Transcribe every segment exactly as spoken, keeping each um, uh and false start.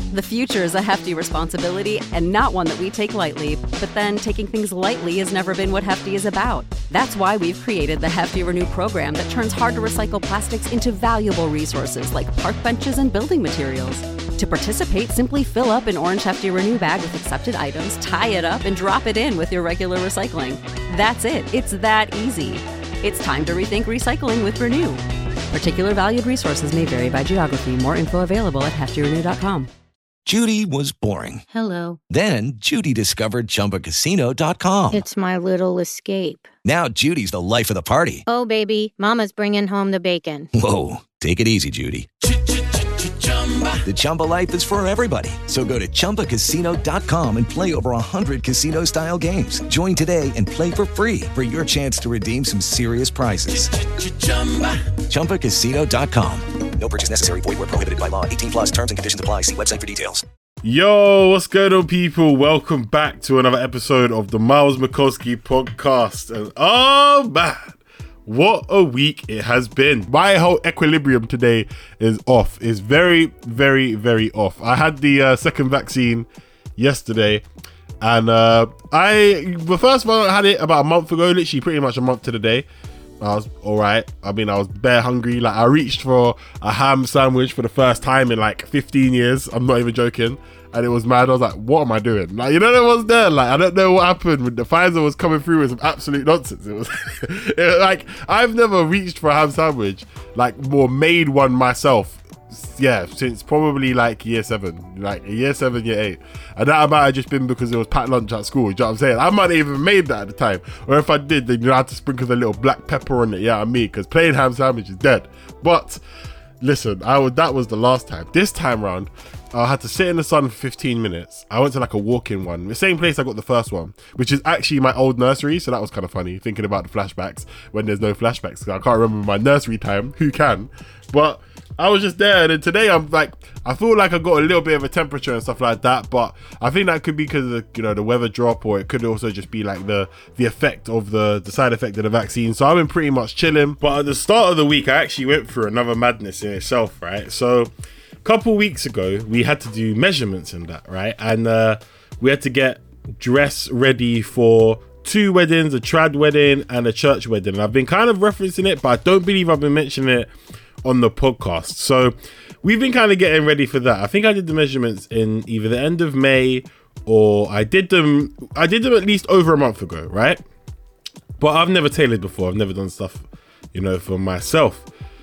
The future is a hefty responsibility and not one that we take lightly, but then taking things lightly has never been what Hefty is about. That's why we've created the Hefty Renew program that turns hard-to-recycle plastics into valuable resources like park benches and building materials. To participate, simply fill up an orange Hefty Renew bag with accepted items, tie it up, and drop it in with your regular recycling. That's it. It's that easy. It's time to rethink recycling with Renew. Particular valued resources may vary by geography. More info available at hefty renew dot com. Judy was boring. Hello. Then Judy discovered Chumba Casino dot com. It's my little escape. Now Judy's the life of the party. Oh, baby, mama's bringing home the bacon. Whoa, take it easy, Judy. The Chumba life is for everybody. So go to Chumba Casino dot com and play over one hundred casino-style games. Join today and play for free for your chance to redeem some serious prizes. Chumba Casino dot com. No purchase necessary. Void where prohibited by law. eighteen plus terms and conditions apply. See website for details. Yo, what's going on, people? Welcome back to another episode of the Miles Mikulski podcast. And oh man, what a week it has been. My whole equilibrium today is off. Is very, very, very off. I had the uh, second vaccine yesterday, and uh, I the first one I had it about a month ago, literally pretty much a month to the day. I was all right. I mean, I was bare hungry. Like, I reached for a ham sandwich for the first time in like fifteen years. I'm not even joking. And it was mad. I was like, what am I doing? Like, you know, there was there. Like, I don't know what happened when the Pfizer was coming through with some absolute nonsense. It was, it was like, I've never reached for a ham sandwich, like, or made one myself. Yeah, since probably like year seven, like year seven, year eight. And that might have just been because it was packed lunch at school. You know what I'm saying? I might have even made that at the time. Or if I did, then you know, I had to sprinkle a little black pepper on it. Yeah, I mean, because plain ham sandwich is dead. But listen, I would, that was the last time. This time round, I had to sit in the sun for fifteen minutes. I went to like a walk-in one, the same place I got the first one, which is actually my old nursery. So that was kind of funny, thinking about the flashbacks when there's no flashbacks. I can't remember my nursery time. Who can? But I was just there, and then today I'm like, I feel like I got a little bit of a temperature and stuff like that, but I think that could be because of the, you know, the weather drop, or it could also just be like the the effect of the the side effect of the vaccine. So I've been pretty much chilling. But at the start of the week, I actually went through another madness in itself, right? So a couple weeks ago, we had to do measurements and that, right? And uh, we had to get dress ready for two weddings, a trad wedding and a church wedding. And I've been kind of referencing it, but I don't believe I've been mentioning it on the podcast. So we've been kind of getting ready for that. I think I did the measurements in either the end of May, or I did them I did them at least over a month ago, right? But I've never tailored before. I've never done stuff, you know, for myself.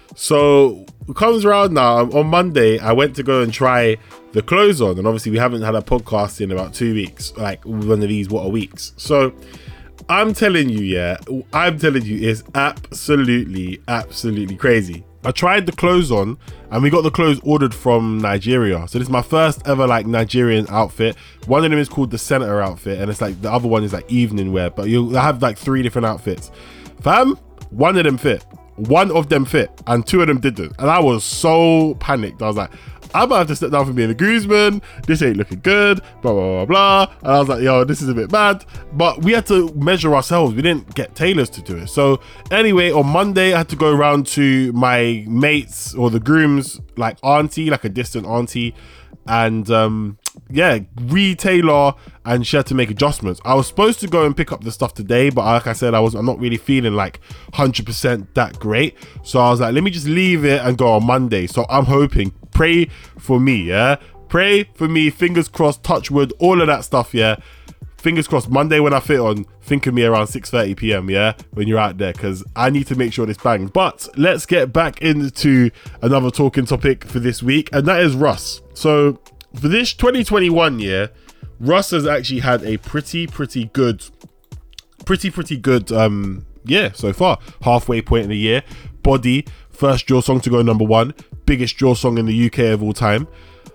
So it comes around now. On Monday, I went to go and try the clothes on, and obviously we haven't had a podcast in about two weeks, like one of these what a weeks. So I'm telling you, yeah, I'm telling you, it's absolutely, absolutely crazy. I tried the clothes on, and we got the clothes ordered from Nigeria. So this is my first ever like Nigerian outfit. One of them is called the Senator outfit, and it's like the other one is like evening wear, but you'll have like three different outfits. Fam, one of them fit. One of them fit, and two of them didn't. And I was so panicked. I was like, I might have to step down from being a groomsman. This ain't looking good, blah, blah, blah, blah. And I was like, yo, this is a bit mad. But we had to measure ourselves. We didn't get tailors to do it. So anyway, on Monday, I had to go around to my mates or the groom's like auntie, like a distant auntie. And um, yeah, re-tailor, and she had to make adjustments. I was supposed to go and pick up the stuff today, but like I said, I was I'm not really feeling like one hundred percent that great. So I was like, let me just leave it and go on Monday. So I'm hoping, pray for me, yeah? Pray for me, fingers crossed, touch wood, all of that stuff, yeah? Fingers crossed, Monday when I fit on, think of me around six thirty p.m, yeah? When you're out there, because I need to make sure this bangs. But let's get back into another talking topic for this week, and that is Russ. So for this twenty twenty-one year, Russ has actually had a pretty, pretty good, pretty, pretty good um, year so far. Halfway point in the year. Body, first drill song to go number one. Biggest drill song in the U K of all time.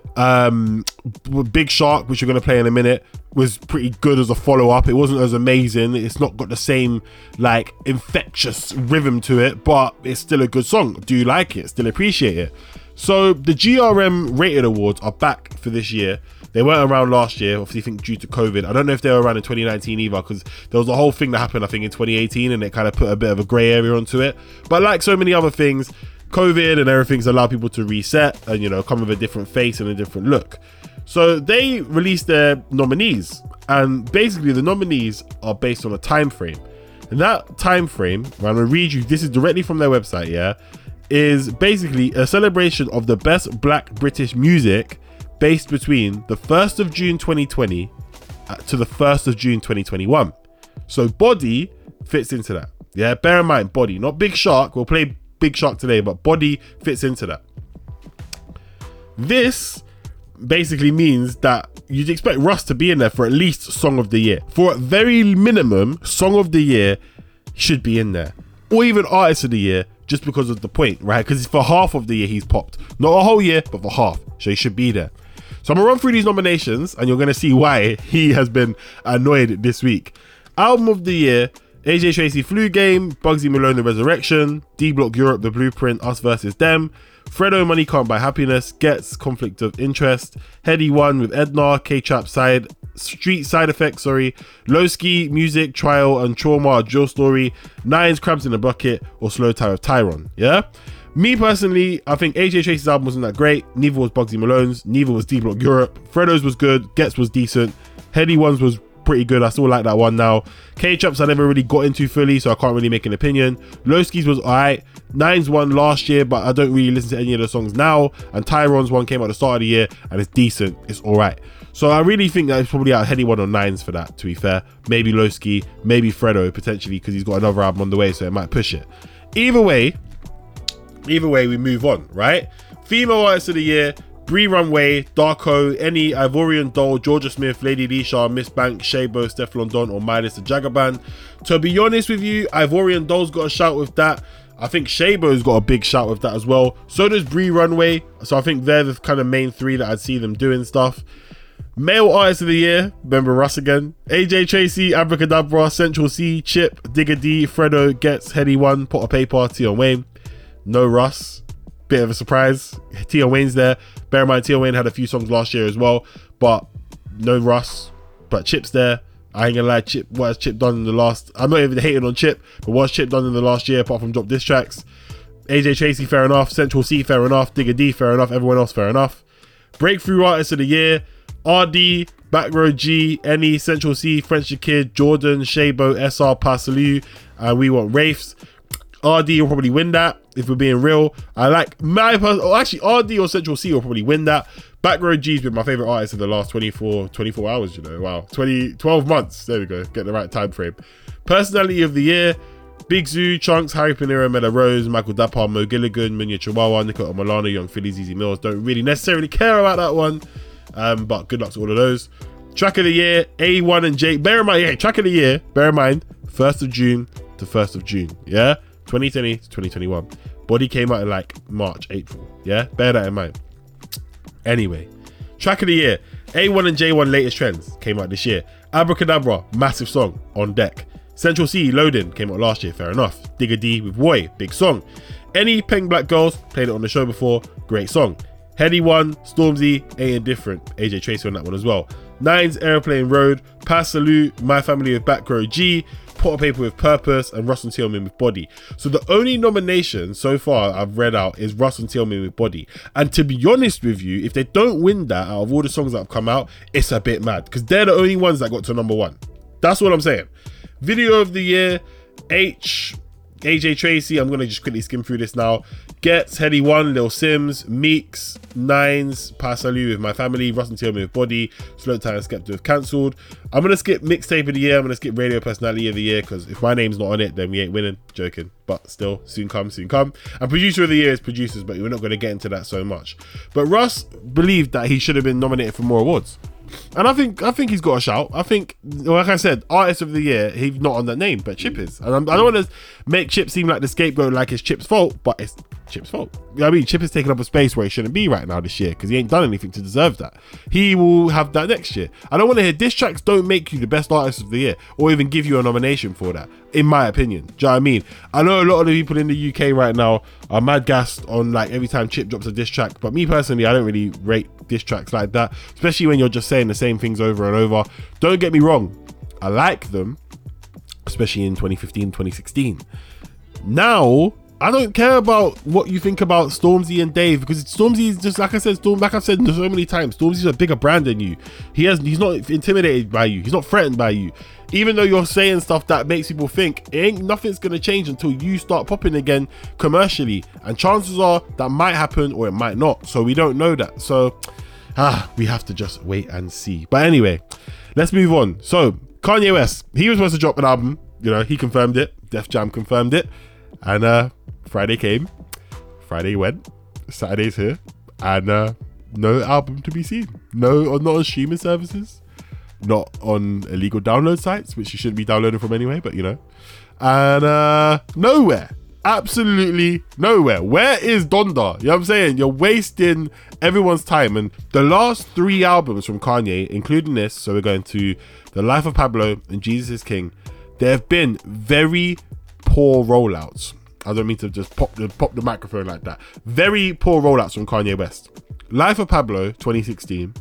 Um, Big Shark, which you're going to play in a minute, was pretty good as a follow-up. It wasn't as amazing. It's not got the same like infectious rhythm to it, but it's still a good song. Do you like it? Still appreciate it? So the G R M Rated Awards are back for this year. They weren't around last year, obviously, I think due to COVID. I don't know if they were around in twenty nineteen either, because there was a whole thing that happened, I think, in twenty eighteen, and it kind of put a bit of a grey area onto it. But like so many other things, COVID and everything's allowed people to reset and, you know, come with a different face and a different look. So they released their nominees, and basically the nominees are based on a time frame. And that time frame, I'm gonna read you, this is directly from their website, yeah, is basically a celebration of the best black British music based between the first of June twenty twenty to the first of June twenty twenty-one. So Body fits into that. Yeah, bear in mind, Body, not Big Shark. We'll play Big Shark today, but Body fits into that. This basically means that you'd expect Russ to be in there for at least Song of the Year. For a very minimum, Song of the Year should be in there. Or even Artist of the Year, just because of the point, right? Because for half of the year he's popped. Not a whole year, but for half. So he should be there. So I'm going to run through these nominations and you're going to see why he has been annoyed this week. Album of the Year, A J Tracey Flu Game, Bugsy Malone The Resurrection, D-Block Europe The Blueprint, Us versus Them, Fredo Money Can't Buy Happiness, Gets Conflict of Interest, Heady One with Edna, K-Trap Side, Street Side Effects, sorry, Lowski, Music, Trial and Trauma, Jill Story, Nines, Crabs in a Bucket, or Slow Tie of Tyron, yeah? Me personally, I think A J Tracey's album wasn't that great, neither was Bugsy Malone's, neither was D-Block Europe, Fredo's was good, Gets was decent, Heady One's was pretty good, I still like that one now. K-Traps I never really got into fully, so I can't really make an opinion. Lowski's was alright, Nines won last year, but I don't really listen to any of the songs now, and Tyron's one came out at the start of the year, and it's decent, it's alright. So I really think that it's probably out Heady One or Nines for that, to be fair. Maybe Lowski, maybe Fredo, potentially, because he's got another album on the way, so it might push it. Either way, either way, we move on, right? Female Artist of the Year, Bree Runway, Darko, Any, Ivorian Doll, Georgia Smith, Lady Leisha, Miss Banks, Shabo, Stefflon Don, or Midas the Jagaban. To be honest with you, Ivorian Doll's got a shout with that. I think Shabo's got a big shout with that as well. So does Bree Runway. So I think they're the kind of main three that I'd see them doing stuff. Male Artist of the Year, remember Russ again. A J Tracey, Abracadabra, Central C, Chip, Digga D, Fredo, Gets, Heady One, Pot of Paper, Tion Wayne. No Russ. Bit of a surprise. Tion Wayne's there. Bear in mind, Tion Wayne had a few songs last year as well, but no Russ. But Chip's there. I ain't gonna lie, Chip, what has Chip done in the last, I'm not even hating on Chip, but what's Chip done in the last year apart from drop diss tracks? A J Tracey, fair enough. Central C, fair enough. Digga D, fair enough. Everyone else, fair enough. Breakthrough Artist of the Year, R D, Back Row G, Any, Central C, French the Kid, Jordan, Shabo, S R, Passalou, and We Want Wraiths. R D will probably win that, if we're being real. I like my person, oh, actually R D or Central C will probably win that. Back Row G's been my favorite artist in the last twenty-four, twenty-four hours, you know, wow. twenty, twelve months, there we go, get the right time frame. Personality of the Year, Big Zoo, Chunks, Harry Pinero, Mela Rose, Michael Dapper, Mo Gilligan, Munya Chihuahua, Nico Milano, Young Phillies, Easy Mills. Don't really necessarily care about that one, um, but good luck to all of those. Track of the Year, A one and J, bear in mind, yeah, track of the year, bear in mind, first of June to first of June, yeah? twenty twenty to twenty twenty-one. Body came out in like March, April. Yeah, bear that in mind. Anyway, track of the year, A one and J one latest trends came out this year. Abracadabra, massive song, On Deck. Central C, Loading, came out last year, fair enough. Digga D with Roy, big song. Any, Peng Black Girls, played it on the show before, great song. Heady One, Stormzy, Ain't Indifferent, A J Tracey on that one as well. Nines, Airplane Road, Pass Salute, My Family with Back Row G, Pot of Paper with Purpose, and Russ and Tillman with Body. So the only nomination so far I've read out is Russ and Tillman with Body. And to be honest with you, if they don't win that out of all the songs that have come out, it's a bit mad, because they're the only ones that got to number one. That's what I'm saying. Video of the Year, H, A J Tracey, I'm going to just quickly skim through this now. Gets, Heady One, Lil Sims, Meeks, Nines, Passalou with My Family, Russ and Tillman with Body, Slow Time and Skepta with Cancelled. I'm going to skip Mixtape of the Year, I'm going to skip Radio Personality of the Year, because if my name's not on it, then we ain't winning. Joking. But still, soon come, soon come. And Producer of the Year is Producers, but we're not going to get into that so much. But Russ believed that he should have been nominated for more awards. And I think I think he's got a shout. I think, like I said, Artist of the Year, he's not on that name, but Chip is. And I'm, I don't want to make Chip seem like the scapegoat, like it's Chip's fault, but it's Chip's fault. You know what I mean? Chip has taken up a space where he shouldn't be right now this year, because he ain't done anything to deserve that. He will have that next year. I don't want to hear diss tracks don't make you the best artist of the year, or even give you a nomination for that, in my opinion. Do you know what I mean? I know a lot of the people in the U K right now are mad gassed on like every time Chip drops a diss track, but me personally, I don't really rate diss tracks like that, especially when you're just saying the same things over and over. Don't get me wrong, I like them, especially in twenty fifteen, twenty sixteen. Now, I don't care about what you think about Stormzy and Dave, because Stormzy is just, like I said, Storm, like I've said so many times, Stormzy's a bigger brand than you. He has, he's not intimidated by you. He's not threatened by you. Even though you're saying stuff that makes people think, it ain't, nothing's gonna change until you start popping again commercially. And chances are that might happen or it might not. So we don't know that. So ah, we have to just wait and see. But anyway, let's move on. So Kanye West, he was supposed to drop an album. You know, he confirmed it. Def Jam confirmed it. And uh, Friday came, Friday went, Saturday's here, and uh, no album to be seen. No, not on streaming services, not on illegal download sites, which you shouldn't be downloading from anyway, but you know. And uh, nowhere, absolutely nowhere. Where is Donda? You know what I'm saying? You're wasting everyone's time. And the last three albums from Kanye, including this, so we're going to The Life of Pablo and Jesus is King, there have been very poor rollouts. I don't mean to just pop the pop the microphone like that. Very poor rollouts from Kanye West. Life of Pablo, twenty sixteen.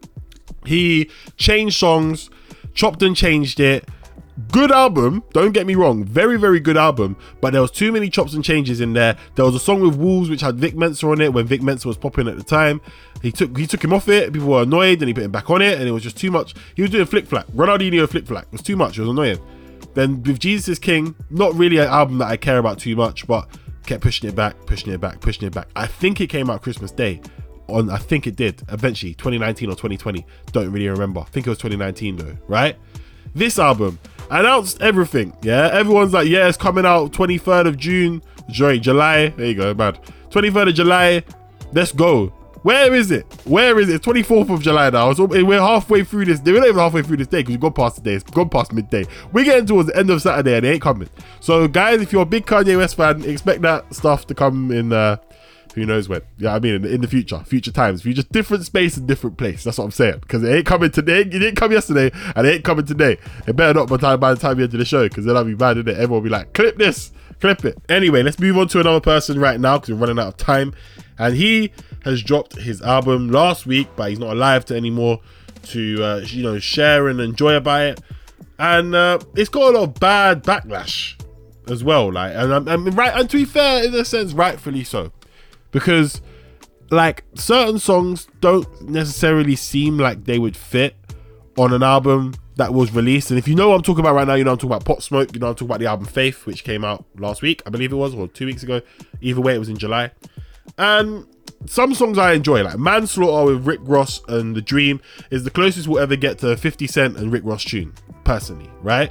He changed songs, chopped and changed it. Good album, don't get me wrong. Very, very good album. But there was too many chops and changes in there. There was a song with Wolves which had Vic Mensa on it when Vic Mensa was popping at the time. He took he took him off it. People were annoyed, and he put him back on it, and it was just too much. He was doing flick flack. Ronaldinho flick flack. It was too much. It was annoying. Then with Jesus is King, not really an album that I care about too much, but kept pushing it back, pushing it back, pushing it back. I think it came out Christmas Day. On I think it did eventually, twenty nineteen or twenty twenty. Don't really remember. I think it was twenty nineteen though, right? This album announced everything. Yeah, everyone's like, yeah, it's coming out twenty-third of June. Sorry, July. There you go, bad. twenty-third of July. Let's go. Where is it? Where is it? twenty-fourth of July now. So we're halfway through this. We're not even halfway through this day because we've gone past the day. It's gone past midday. We're getting towards the end of Saturday and it ain't coming. So guys, if you're a big Kanye West fan, expect that stuff to come in uh, who knows when. Yeah, I mean in, in the future, future times, future different space and different place. That's what I'm saying. Because it ain't coming today. It didn't come yesterday and it ain't coming today. It better not by the time, by the time you enter the show, because then I'll be mad, innit? Everyone will be like, clip this, clip it. Anyway, let's move on to another person right now because we're running out of time. And he has dropped his album last week, but he's not alive to anymore to uh, you know, share and enjoy about it. And uh, it's got a lot of bad backlash as well. Like, and I'm, I'm right, and to be fair, in a sense, rightfully so, because like certain songs don't necessarily seem like they would fit on an album that was released. And if you know what I'm talking about right now, you know I'm talking about Pop Smoke. You know I'm talking about the album Faith, which came out last week, I believe it was, or two weeks ago. Either way, it was in July. And some songs I enjoy, like Manslaughter with Rick Ross and The Dream is the closest we'll ever get to a fifty Cent and Rick Ross tune, personally, right?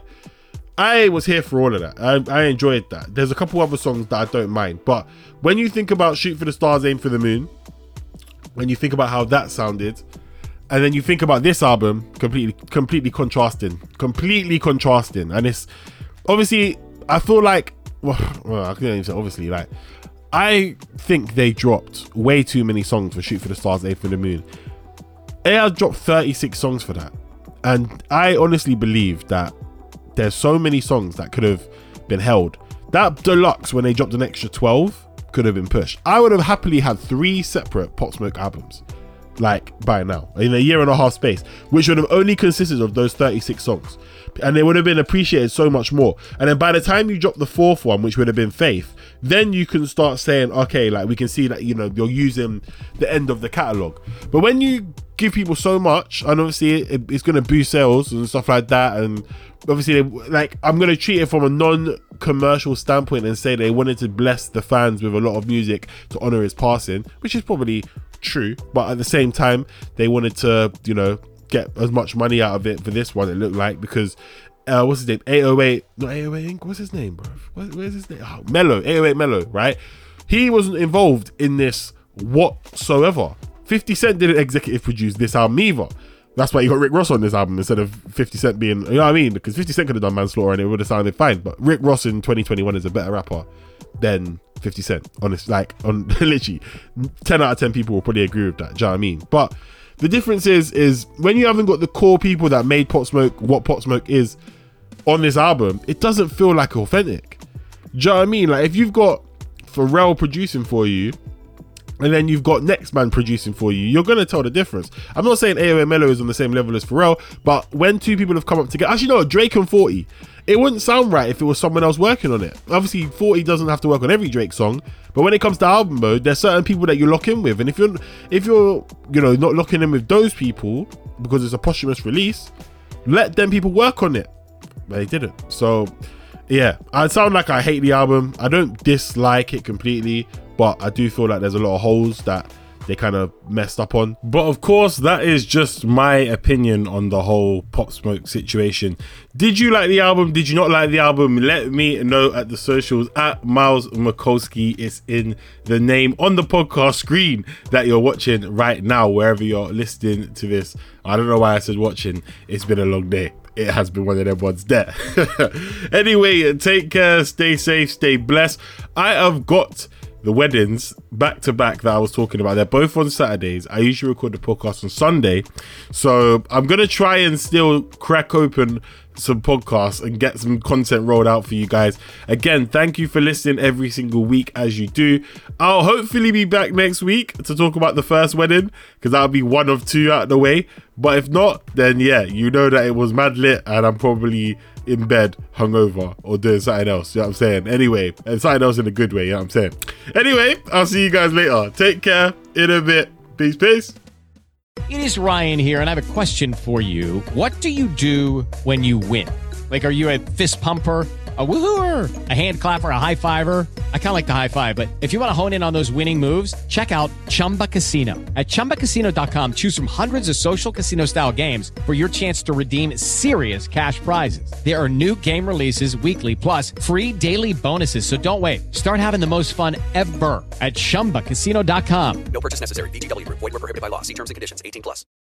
I was here for all of that. I, I enjoyed that. There's a couple other songs that I don't mind, but when you think about Shoot for the Stars, Aim for the Moon, when you think about how that sounded, and then you think about this album, completely completely contrasting completely contrasting and it's obviously, I feel like, well, well I can't even say obviously, like I think they dropped way too many songs for Shoot for the Stars, Aim for the Moon. They have dropped thirty-six songs for that. And I honestly believe that there's so many songs that could have been held. That deluxe, when they dropped an extra twelve, could have been pushed. I would have happily had three separate Pop Smoke albums, like by now, in a year and a half space, which would have only consisted of those thirty-six songs. And they would have been appreciated so much more. And then by the time you drop the fourth one, which would have been Faith, then you can start saying, okay, like we can see that, you know, you're using the end of the catalogue. But when you give people so much, and obviously it, it's going to boost sales and stuff like that, and obviously, like, I'm going to treat it from a non-commercial standpoint and say they wanted to bless the fans with a lot of music to honour his passing, which is probably true, but at the same time, they wanted to, you know, get as much money out of it for this one, it looked like, because uh, what's his name? eight oh eight, not eight oh eight Incorporated, what's his name, bro? What, where's his name? Oh, Mello, eight oh eight Mello, right? He wasn't involved in this whatsoever. fifty Cent didn't executive produce this album either. That's why you got Rick Ross on this album instead of fifty Cent being, you know what I mean? Because fifty Cent could have done Manslaughter and it would have sounded fine. But Rick Ross in twenty twenty-one is a better rapper than fifty Cent. Honest, like, on literally ten out of ten people will probably agree with that. Do you know what I mean? But the difference is, is when you haven't got the core people that made Pop Smoke what Pop Smoke is on this album, it doesn't feel like authentic. Do you know what I mean? Like, if you've got Pharrell producing for you, and then you've got next man producing for you, you're going to tell the difference. I'm not saying A O M Mello is on the same level as Pharrell, but when two people have come up together, actually no, Drake and forty, it wouldn't sound right if it was someone else working on it. Obviously forty doesn't have to work on every Drake song, but when it comes to album mode, there's certain people that you lock in with, and if you're if you're you know not locking in with those people because it's a posthumous release, let them people work on it. But they didn't. So yeah, I sound like I hate the album. I don't dislike it completely, but I do feel like there's a lot of holes that they kind of messed up on. But of course, that is just my opinion on the whole Pop Smoke situation. Did you like the album? Did you not like the album? Let me know at the socials at Miles Mikulski. It's in the name on the podcast screen that you're watching right now, wherever you're listening to this. I don't know why I said watching. It's been a long day. It has been one of them ones there. Anyway, take care, stay safe, stay blessed. I have got the weddings back to back that I was talking about. They're both on Saturdays. I usually record the podcast on Sunday, so I'm gonna try and still crack open some podcasts and get some content rolled out for you guys. Again, thank you for listening every single week as you do. I'll hopefully be back next week to talk about the first wedding, because that'll be one of two out of the way. But if not, then yeah, you know that it was mad lit and I'm probably in bed hungover or doing something else, you know what I'm saying? Anyway, and something else in a good way, you know what I'm saying? Anyway, I'll see you guys later. Take care, in a bit. Peace, peace. It is Ryan here, and I have a question for you. What do you do when you win? Like, are you a fist pumper, a woohooer, a hand clapper, a high fiver? I kind of like the high five, but if you want to hone in on those winning moves, check out Chumba Casino. At chumba casino dot com, choose from hundreds of social casino style games for your chance to redeem serious cash prizes. There are new game releases weekly, plus free daily bonuses. So don't wait. Start having the most fun ever at chumba casino dot com. No purchase necessary. V G W Group. Void where prohibited by law. See terms and conditions. eighteen plus.